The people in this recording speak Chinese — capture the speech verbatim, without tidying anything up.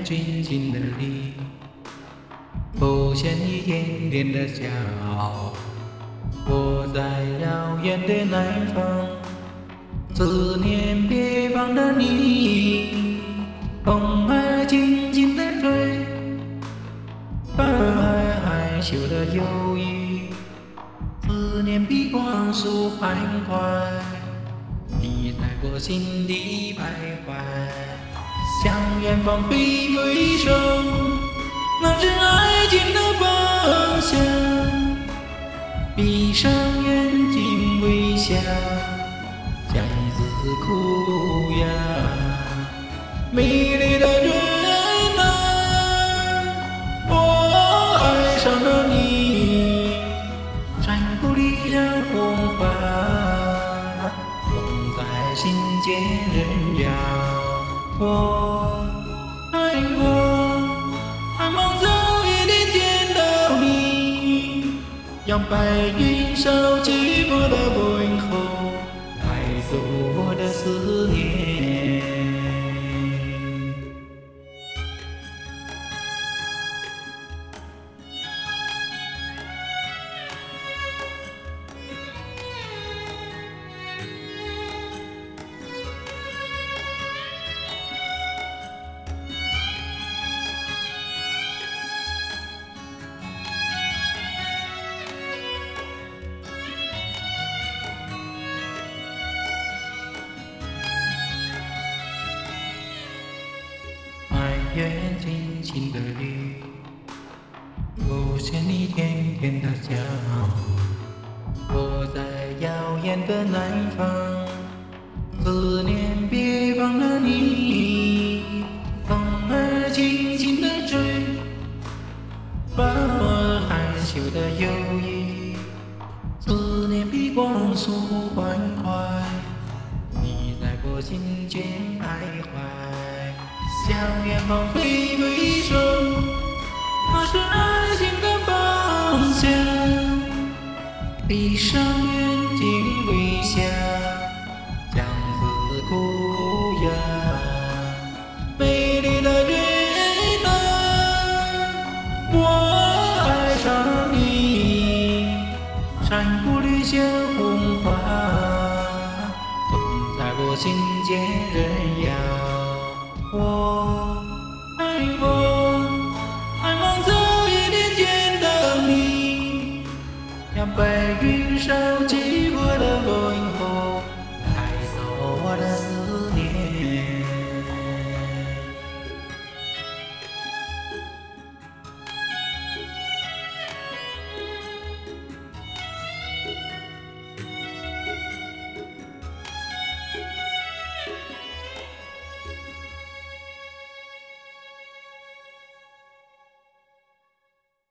静静的你，浮现一点点的骄傲。我在遥远的南方，思念别方的你。风儿轻轻地吹，风儿害羞的忧郁，思念比光速欢快，你在我心底徘徊。向远方挥挥手，那是爱情的方向。闭上眼睛微笑，像一只哭哑。美丽的人啊，我爱上了你。山谷里的红花，总在心间人摇。我爱过，盼望早一点见到你。让白云收起我的问候，带走我的思念。愿静静的雨，浮现一点点的骄傲。我在遥远的南方，思念别方的你。风儿轻轻地吹，风儿害羞的忧郁，思念比光速欢快，你在我心间徘徊。向远方挥挥手，那是爱情的方向。闭上眼睛微笑，像只哭哑。美丽的人啊，我爱上你。山谷里鲜红花，总在我心间人摇。我爱过，盼望早一点见到你。让白云收起